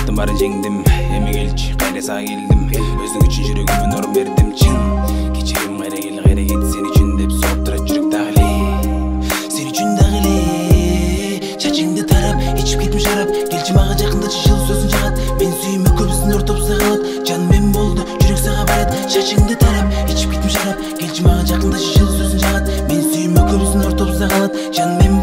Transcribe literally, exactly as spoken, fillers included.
Аттым барын жеңдим, эми келчи, кайра сага келдим. Өзүң үчүн жүрөгүмө орун бердим, чын. Кечирим, кайра кел, кайра кет, сен үчүн деп соғып турат жүрөк дагы эле. Сен үчүн дагы эле. Чачыңды тарап, ичип кетим шарап. Келчи мага жакындачы, жылы сөзүн жагат. Мен сүйүмө көбүсүн ортопса калат. Жан мен болду, жүрөк сага барат. Чачыңды тарап, ичип кетим шарап. Келчи мага жакындачы, жылы сөзүн жагат. Мен сүйүмө көбүсүн ортопса калат. Жан мен